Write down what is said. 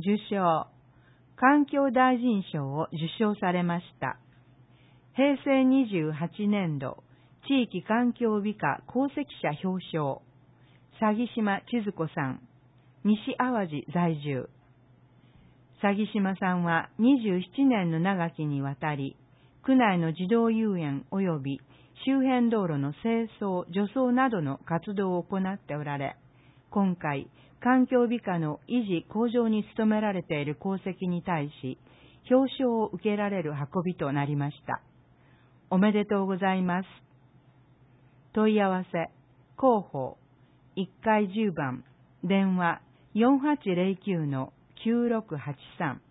受賞、環境大臣賞を受賞されました。平成28年度、地域環境美化功績者表彰、佐木島千鶴子さん、西淡路在住。佐木島さんは27年の長きにわたり、区内の児童遊園及び周辺道路の清掃、除草などの活動を行っておられ、今回、環境美化の維持向上に努められている功績に対し、表彰を受けられる運びとなりました。おめでとうございます。問い合わせ、広報、1階10番、電話4809-9683